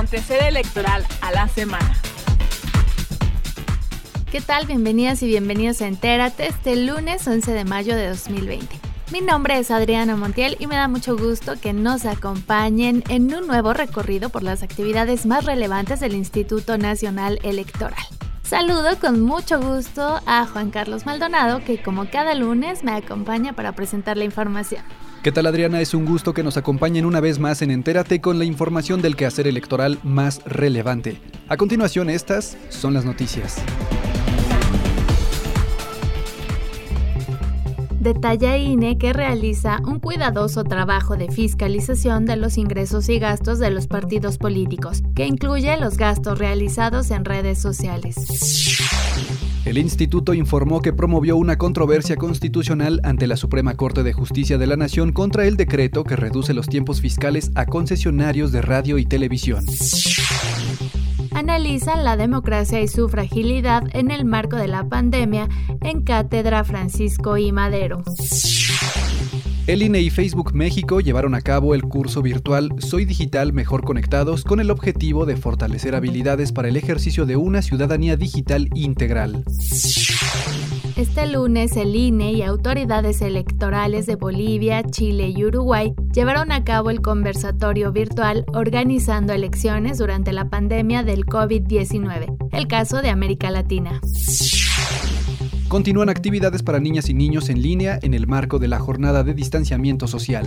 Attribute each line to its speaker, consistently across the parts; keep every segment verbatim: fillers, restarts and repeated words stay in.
Speaker 1: acontecer electoral a la semana.
Speaker 2: ¿Qué tal? Bienvenidas y bienvenidos a Entérate este lunes once de mayo de dos mil veinte. Mi nombre es Adriana Montiel y me da mucho gusto que nos acompañen en un nuevo recorrido por las actividades más relevantes del Instituto Nacional Electoral. Saludo con mucho gusto a Juan Carlos Maldonado, que como cada lunes me acompaña para presentar la información.
Speaker 3: ¿Qué tal, Adriana? Es un gusto que nos acompañen una vez más en Entérate con la información del quehacer electoral más relevante. A continuación, estas son las noticias.
Speaker 2: Detalla I N E que realiza un cuidadoso trabajo de fiscalización de los ingresos y gastos de los partidos políticos, que incluye los gastos realizados en redes sociales.
Speaker 3: El instituto informó que promovió una controversia constitucional ante la Suprema Corte de Justicia de la Nación contra el decreto que reduce los tiempos fiscales a concesionarios de radio y televisión.
Speaker 2: Analizan la democracia y su fragilidad en el marco de la pandemia en Cátedra Francisco I. Madero.
Speaker 3: El I N E y Facebook México llevaron a cabo el curso virtual Soy Digital Mejor Conectados con el objetivo de fortalecer habilidades para el ejercicio de una ciudadanía digital integral.
Speaker 2: Este lunes, el I N E y autoridades electorales de Bolivia, Chile y Uruguay llevaron a cabo el conversatorio virtual Organizando elecciones durante la pandemia del covid diecinueve, el caso de América Latina.
Speaker 3: Continúan actividades para niñas y niños en línea en el marco de la jornada de distanciamiento social.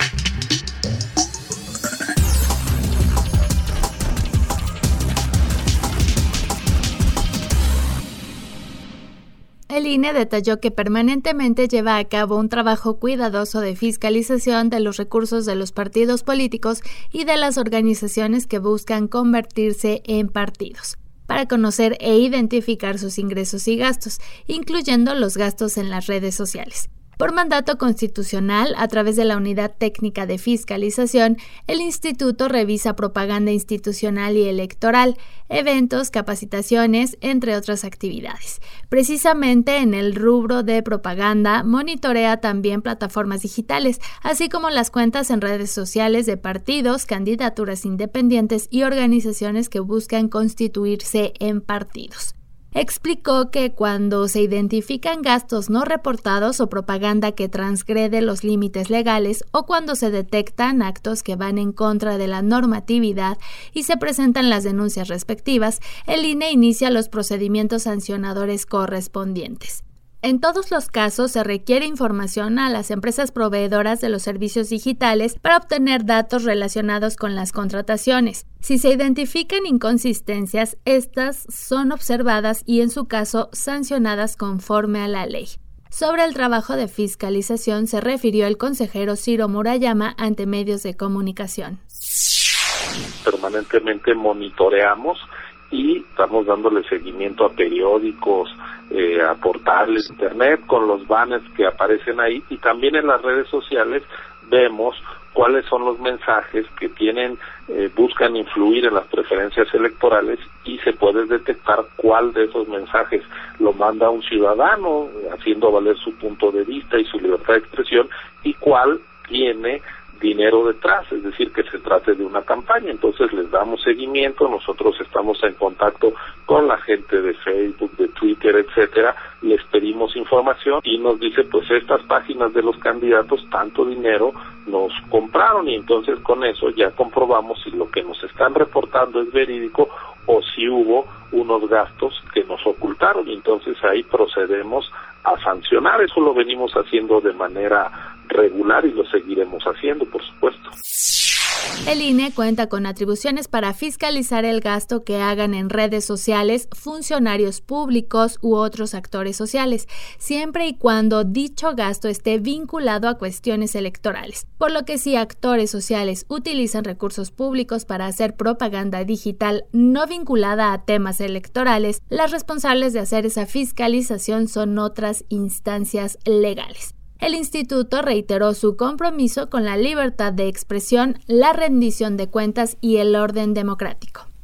Speaker 2: El I N E detalló que permanentemente lleva a cabo un trabajo cuidadoso de fiscalización de los recursos de los partidos políticos y de las organizaciones que buscan convertirse en partidos, para conocer e identificar sus ingresos y gastos, incluyendo los gastos en las redes sociales. Por mandato constitucional, a través de la Unidad Técnica de Fiscalización, el Instituto revisa propaganda institucional y electoral, eventos, capacitaciones, entre otras actividades. Precisamente en el rubro de propaganda, monitorea también plataformas digitales, así como las cuentas en redes sociales de partidos, candidaturas independientes y organizaciones que buscan constituirse en partidos. Explicó que cuando se identifican gastos no reportados o propaganda que transgrede los límites legales o cuando se detectan actos que van en contra de la normatividad y se presentan las denuncias respectivas, el I N E inicia los procedimientos sancionadores correspondientes. En todos los casos se requiere información a las empresas proveedoras de los servicios digitales para obtener datos relacionados con las contrataciones. Si se identifican inconsistencias, estas son observadas y en su caso sancionadas conforme a la ley. Sobre el trabajo de fiscalización se refirió el consejero Ciro Murayama ante medios de comunicación.
Speaker 4: Permanentemente monitoreamos y estamos dándole seguimiento a periódicos, eh, a portales, internet, con los banners que aparecen ahí, y también en las redes sociales vemos cuáles son los mensajes que tienen, eh, buscan influir en las preferencias electorales, y se puede detectar cuál de esos mensajes lo manda un ciudadano haciendo valer su punto de vista y su libertad de expresión, y cuál tiene dinero detrás, es decir, que se trate de una campaña. Entonces les damos seguimiento, nosotros estamos en contacto con la gente de Facebook, de Twitter, etcétera, les pedimos información y nos dice, pues estas páginas de los candidatos tanto dinero nos compraron, y entonces con eso ya comprobamos si lo que nos están reportando es verídico o si hubo unos gastos que nos ocultaron, y entonces ahí procedemos a sancionar. Eso lo venimos haciendo de manera regular y lo seguiremos haciendo, por supuesto.
Speaker 2: El I N E cuenta con atribuciones para fiscalizar el gasto que hagan en redes sociales funcionarios públicos u otros actores sociales, siempre y cuando dicho gasto esté vinculado a cuestiones electorales. Por lo que si actores sociales utilizan recursos públicos para hacer propaganda digital no vinculada a temas electorales, las responsables de hacer esa fiscalización son otras instancias legales. El instituto reiteró su compromiso con la libertad de expresión, la rendición de cuentas y el orden democrático.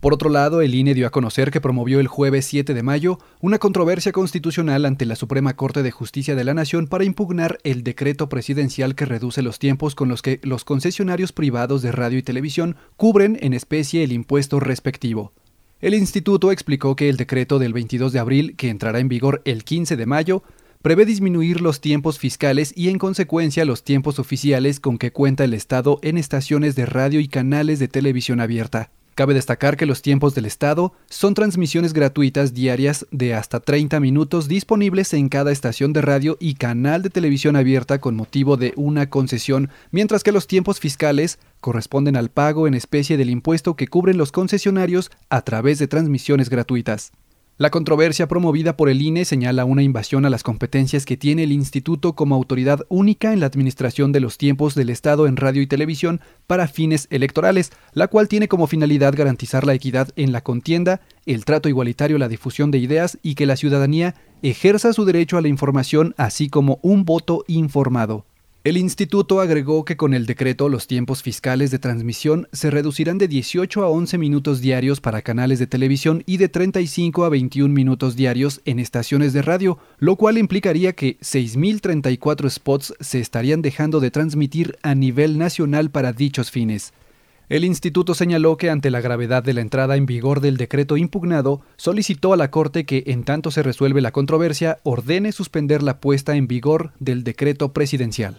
Speaker 3: Por otro lado, el I N E dio a conocer que promovió el jueves siete de mayo una controversia constitucional ante la Suprema Corte de Justicia de la Nación para impugnar el decreto presidencial que reduce los tiempos con los que los concesionarios privados de radio y televisión cubren en especie el impuesto respectivo. El instituto explicó que el decreto del veintidós de abril, que entrará en vigor el quince de mayo, prevé disminuir los tiempos fiscales y en consecuencia los tiempos oficiales con que cuenta el Estado en estaciones de radio y canales de televisión abierta. Cabe destacar que los tiempos del Estado son transmisiones gratuitas diarias de hasta treinta minutos disponibles en cada estación de radio y canal de televisión abierta con motivo de una concesión, mientras que los tiempos fiscales corresponden al pago en especie del impuesto que cubren los concesionarios a través de transmisiones gratuitas. La controversia promovida por el I N E señala una invasión a las competencias que tiene el instituto como autoridad única en la administración de los tiempos del Estado en radio y televisión para fines electorales, la cual tiene como finalidad garantizar la equidad en la contienda, el trato igualitario a la difusión de ideas y que la ciudadanía ejerza su derecho a la información así como un voto informado. El instituto agregó que con el decreto los tiempos fiscales de transmisión se reducirán de dieciocho a once minutos diarios para canales de televisión y de treinta y cinco a veintiún minutos diarios en estaciones de radio, lo cual implicaría que seis mil treinta y cuatro spots se estarían dejando de transmitir a nivel nacional para dichos fines. El instituto señaló que ante la gravedad de la entrada en vigor del decreto impugnado, solicitó a la Corte que, en tanto se resuelve la controversia, ordene suspender la puesta en vigor del decreto presidencial.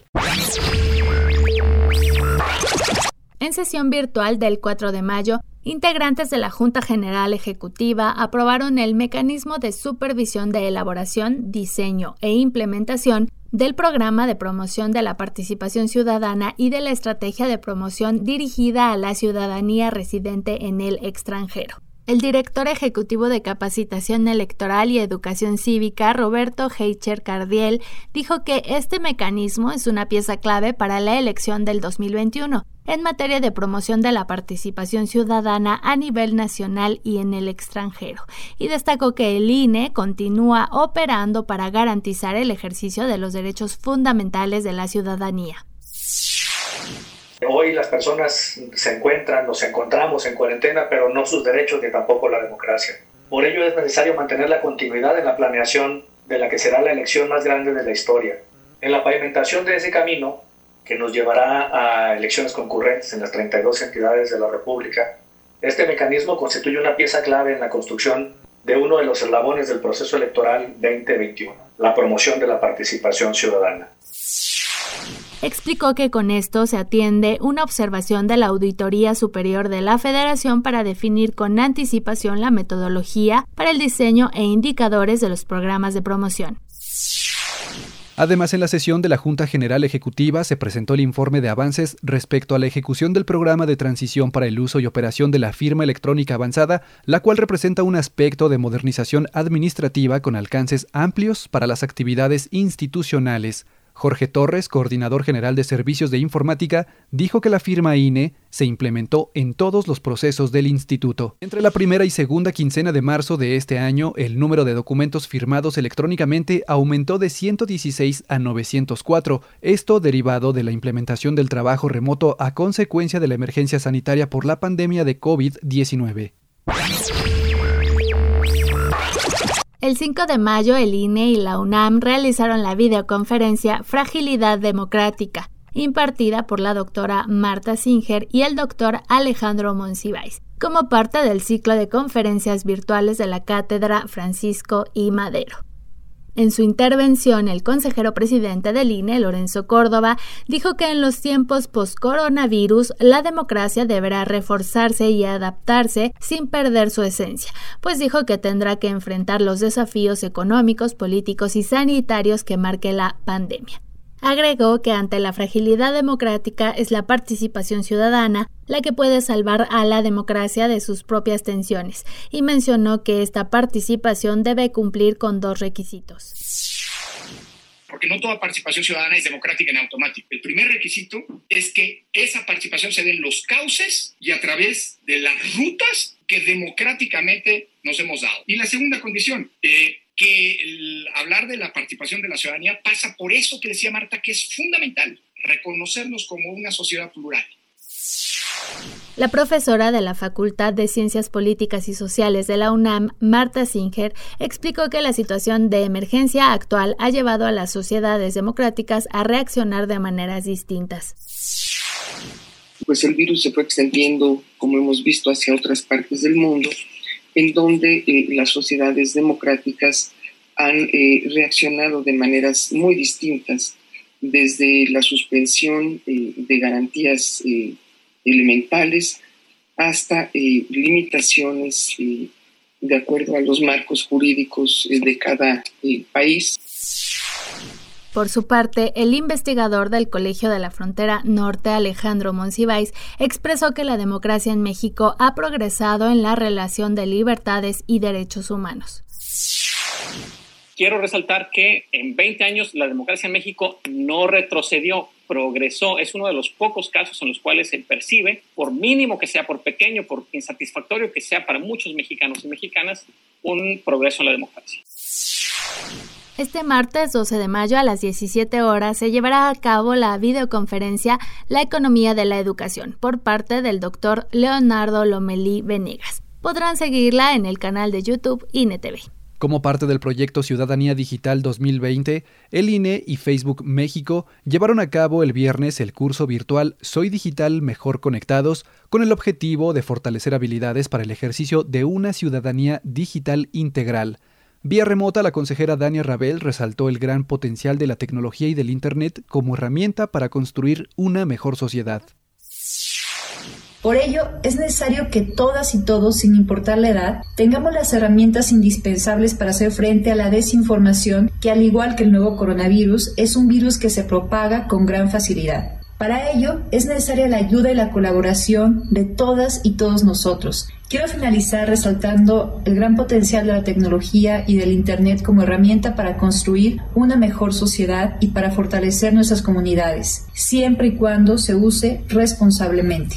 Speaker 2: En sesión virtual del cuatro de mayo, integrantes de la Junta General Ejecutiva aprobaron el mecanismo de supervisión de elaboración, diseño e implementación del Programa de Promoción de la Participación Ciudadana y de la Estrategia de Promoción dirigida a la ciudadanía residente en el extranjero. El director ejecutivo de Capacitación Electoral y Educación Cívica, Roberto Heicher Cardiel, dijo que este mecanismo es una pieza clave para la elección del dos mil veintiuno en materia de promoción de la participación ciudadana a nivel nacional y en el extranjero, y destacó que el I N E continúa operando para garantizar el ejercicio de los derechos fundamentales de la ciudadanía.
Speaker 5: Hoy las personas se encuentran, nos encontramos en cuarentena, pero no sus derechos ni tampoco la democracia. Por ello es necesario mantener la continuidad en la planeación de la que será la elección más grande de la historia. En la pavimentación de ese camino, que nos llevará a elecciones concurrentes en las treinta y dos entidades de la República, este mecanismo constituye una pieza clave en la construcción de uno de los eslabones del proceso electoral veinte veintiuno, la promoción de la participación ciudadana.
Speaker 2: Explicó que con esto se atiende una observación de la Auditoría Superior de la Federación para definir con anticipación la metodología para el diseño e indicadores de los programas de promoción.
Speaker 3: Además, en la sesión de la Junta General Ejecutiva se presentó el informe de avances respecto a la ejecución del programa de transición para el uso y operación de la firma electrónica avanzada, la cual representa un aspecto de modernización administrativa con alcances amplios para las actividades institucionales. Jorge Torres, coordinador general de Servicios de Informática, dijo que la firma I N E se implementó en todos los procesos del instituto. Entre la primera y segunda quincena de marzo de este año, el número de documentos firmados electrónicamente aumentó de ciento dieciséis a novecientos cuatro, esto derivado de la implementación del trabajo remoto a consecuencia de la emergencia sanitaria por la pandemia de COVID diecinueve.
Speaker 2: El cinco de mayo, el I N E y la UNAM realizaron la videoconferencia Fragilidad Democrática, impartida por la doctora Marta Singer y el doctor Alejandro Monsiváis, como parte del ciclo de conferencias virtuales de la Cátedra Francisco I. Madero. En su intervención, el consejero presidente del I N E, Lorenzo Córdoba, dijo que en los tiempos post-coronavirus la democracia deberá reforzarse y adaptarse sin perder su esencia, pues dijo que tendrá que enfrentar los desafíos económicos, políticos y sanitarios que marque la pandemia. Agregó que ante la fragilidad democrática es la participación ciudadana la que puede salvar a la democracia de sus propias tensiones, y mencionó que esta participación debe cumplir con dos requisitos.
Speaker 6: Porque no toda participación ciudadana es democrática en automático. El primer requisito es que esa participación se dé en los cauces y a través de las rutas que democráticamente nos hemos dado. Y la segunda condición, eh, que el hablar de la participación de la ciudadanía pasa por eso que decía Marta, que es fundamental, reconocernos como una sociedad plural.
Speaker 2: La profesora de la Facultad de Ciencias Políticas y Sociales de la UNAM, Marta Singer, explicó que la situación de emergencia actual ha llevado a las sociedades democráticas a reaccionar de maneras distintas.
Speaker 7: Pues el virus se fue extendiendo, como hemos visto, hacia otras partes del mundo, en donde eh, las sociedades democráticas han eh, reaccionado de maneras muy distintas, desde la suspensión eh, de garantías eh, elementales hasta eh, limitaciones eh, de acuerdo a los marcos jurídicos eh, de cada eh, país.
Speaker 2: Por su parte, el investigador del Colegio de la Frontera Norte, Alejandro Monsiváis, expresó que la democracia en México ha progresado en la relación de libertades y derechos humanos.
Speaker 8: Quiero resaltar que en veinte años la democracia en México no retrocedió, progresó. Es uno de los pocos casos en los cuales se percibe, por mínimo que sea, por pequeño, por insatisfactorio que sea para muchos mexicanos y mexicanas, un progreso en la democracia.
Speaker 2: Este martes doce de mayo a las diecisiete horas se llevará a cabo la videoconferencia La economía de la educación por parte del doctor Leonardo Lomelí Venegas. Podrán seguirla en el canal de YouTube I N E T V.
Speaker 3: Como parte del proyecto Ciudadanía Digital dos mil veinte, el I N E y Facebook México llevaron a cabo el viernes el curso virtual Soy Digital Mejor Conectados, con el objetivo de fortalecer habilidades para el ejercicio de una ciudadanía digital integral. Vía remota, la consejera Dania Rabel resaltó el gran potencial de la tecnología y del Internet como herramienta para construir una mejor sociedad.
Speaker 9: Por ello, es necesario que todas y todos, sin importar la edad, tengamos las herramientas indispensables para hacer frente a la desinformación, que al igual que el nuevo coronavirus, es un virus que se propaga con gran facilidad. Para ello, es necesaria la ayuda y la colaboración de todas y todos nosotros. Quiero finalizar resaltando el gran potencial de la tecnología y del Internet como herramienta para construir una mejor sociedad y para fortalecer nuestras comunidades, siempre y cuando se use responsablemente.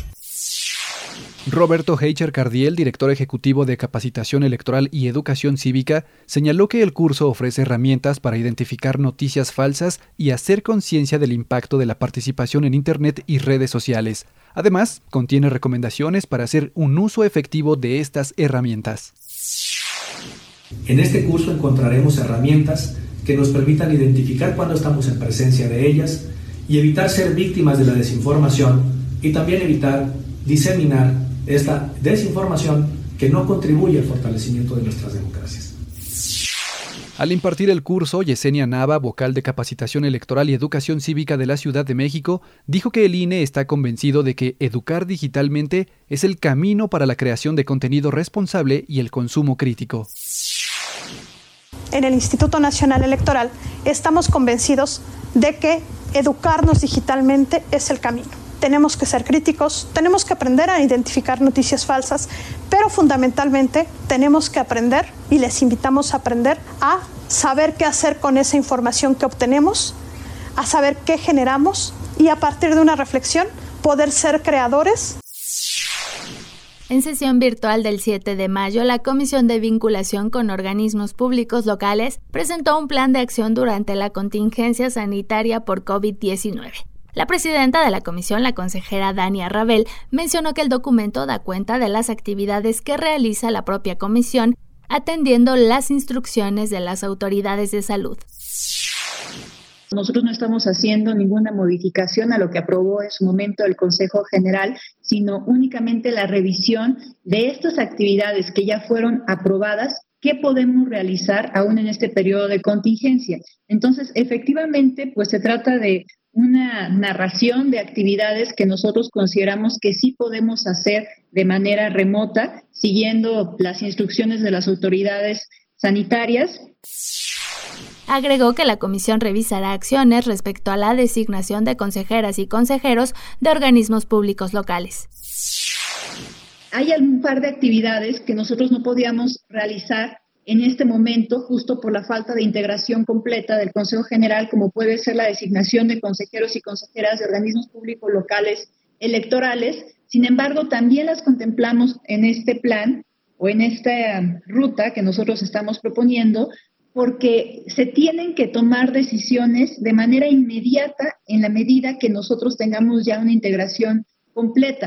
Speaker 3: Roberto Heicher Cardiel, director ejecutivo de Capacitación Electoral y Educación Cívica, señaló que el curso ofrece herramientas para identificar noticias falsas y hacer conciencia del impacto de la participación en Internet y redes sociales. Además, contiene recomendaciones para hacer un uso efectivo de estas herramientas.
Speaker 10: En este curso encontraremos herramientas que nos permitan identificar cuando estamos en presencia de ellas y evitar ser víctimas de la desinformación y también evitar diseminar esta desinformación que no contribuye al fortalecimiento de nuestras democracias.
Speaker 3: Al impartir el curso, Yesenia Nava, vocal de Capacitación Electoral y Educación Cívica de la Ciudad de México, dijo que el I N E está convencido de que educar digitalmente es el camino para la creación de contenido responsable y el consumo crítico.
Speaker 11: En el Instituto Nacional Electoral estamos convencidos de que educarnos digitalmente es el camino. Tenemos que ser críticos, tenemos que aprender a identificar noticias falsas, pero fundamentalmente tenemos que aprender, y les invitamos a aprender, a saber qué hacer con esa información que obtenemos, a saber qué generamos y a partir de una reflexión poder ser creadores.
Speaker 2: En sesión virtual del siete de mayo, la Comisión de Vinculación con Organismos Públicos Locales presentó un plan de acción durante la contingencia sanitaria por COVID diecinueve. La presidenta de la comisión, la consejera Dania Rabel, mencionó que el documento da cuenta de las actividades que realiza la propia comisión, atendiendo las instrucciones de las autoridades de salud.
Speaker 12: Nosotros no estamos haciendo ninguna modificación a lo que aprobó en su momento el Consejo General, sino únicamente la revisión de estas actividades que ya fueron aprobadas, qué podemos realizar aún en este periodo de contingencia. Entonces, efectivamente, pues se trata de una narración de actividades que nosotros consideramos que sí podemos hacer de manera remota, siguiendo las instrucciones de las autoridades sanitarias.
Speaker 2: Agregó que la comisión revisará acciones respecto a la designación de consejeras y consejeros de organismos públicos locales.
Speaker 12: Hay un par de actividades que nosotros no podíamos realizar en este momento, justo por la falta de integración completa del Consejo General, como puede ser la designación de consejeros y consejeras de organismos públicos locales electorales. Sin embargo, también las contemplamos en este plan o en esta ruta que nosotros estamos proponiendo, porque se tienen que tomar decisiones de manera inmediata en la medida que nosotros tengamos ya una integración completa.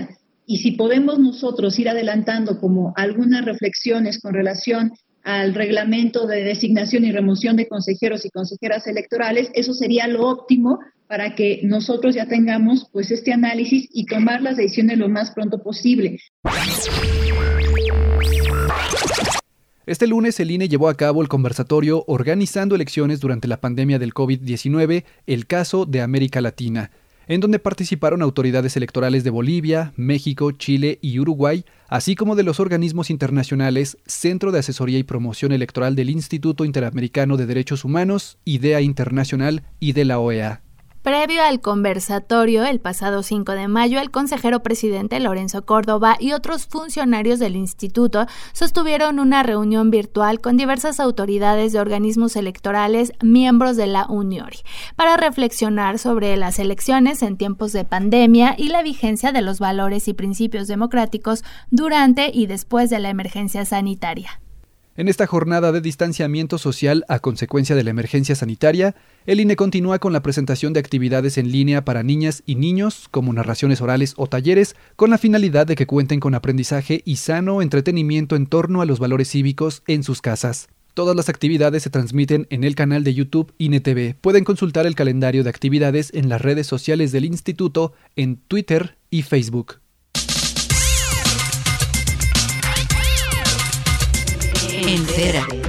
Speaker 12: Y si podemos nosotros ir adelantando como algunas reflexiones con relación al reglamento de designación y remoción de consejeros y consejeras electorales, eso sería lo óptimo para que nosotros ya tengamos pues este análisis y tomar las decisiones lo más pronto posible.
Speaker 3: Este lunes el I N E llevó a cabo el conversatorio Organizando elecciones durante la pandemia del covid diecinueve, el caso de América Latina, en donde participaron autoridades electorales de Bolivia, México, Chile y Uruguay, así como de los organismos internacionales Centro de Asesoría y Promoción Electoral del Instituto Interamericano de Derechos Humanos, IDEA Internacional y de la O E A.
Speaker 2: Previo al conversatorio, el pasado cinco de mayo, el consejero presidente Lorenzo Córdoba y otros funcionarios del instituto sostuvieron una reunión virtual con diversas autoridades de organismos electorales miembros de la UNIORI para reflexionar sobre las elecciones en tiempos de pandemia y la vigencia de los valores y principios democráticos durante y después de la emergencia sanitaria.
Speaker 3: En esta jornada de distanciamiento social a consecuencia de la emergencia sanitaria, el I N E continúa con la presentación de actividades en línea para niñas y niños, como narraciones orales o talleres, con la finalidad de que cuenten con aprendizaje y sano entretenimiento en torno a los valores cívicos en sus casas. Todas las actividades se transmiten en el canal de YouTube I N E T V. Pueden consultar el calendario de actividades en las redes sociales del instituto, en Twitter y Facebook.
Speaker 2: Entérate.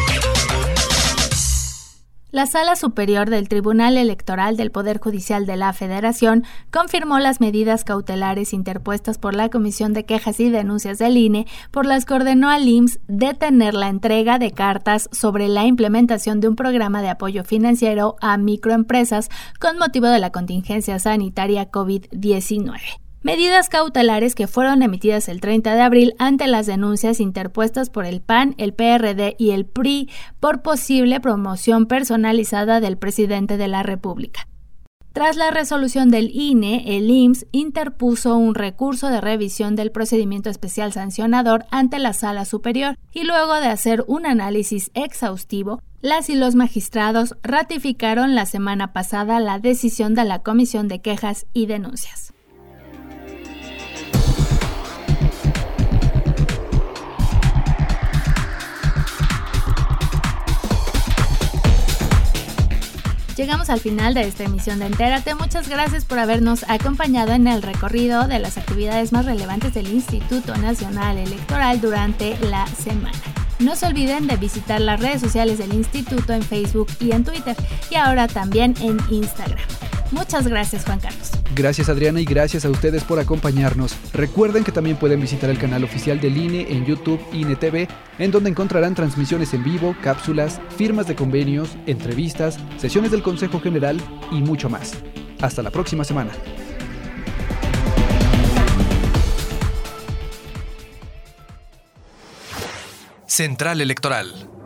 Speaker 2: La Sala Superior del Tribunal Electoral del Poder Judicial de la Federación confirmó las medidas cautelares interpuestas por la Comisión de Quejas y Denuncias del I N E, por las que ordenó al I M S S detener la entrega de cartas sobre la implementación de un programa de apoyo financiero a microempresas con motivo de la contingencia sanitaria covid diecinueve. Medidas cautelares que fueron emitidas el treinta de abril ante las denuncias interpuestas por el P A N, el P R D y el P R I por posible promoción personalizada del presidente de la República. Tras la resolución del I N E, el I M S S interpuso un recurso de revisión del procedimiento especial sancionador ante la Sala Superior y luego de hacer un análisis exhaustivo, las y los magistrados ratificaron la semana pasada la decisión de la Comisión de Quejas y Denuncias. Llegamos al final de esta emisión de Entérate. Muchas gracias por habernos acompañado en el recorrido de las actividades más relevantes del Instituto Nacional Electoral durante la semana. No se olviden de visitar las redes sociales del Instituto en Facebook y en Twitter, y ahora también en Instagram. Muchas gracias, Juan Carlos.
Speaker 3: Gracias, Adriana, y gracias a ustedes por acompañarnos. Recuerden que también pueden visitar el canal oficial del I N E en YouTube I N E T V, en donde encontrarán transmisiones en vivo, cápsulas, firmas de convenios, entrevistas, sesiones del Consejo General y mucho más. Hasta la próxima semana.
Speaker 13: Central Electoral.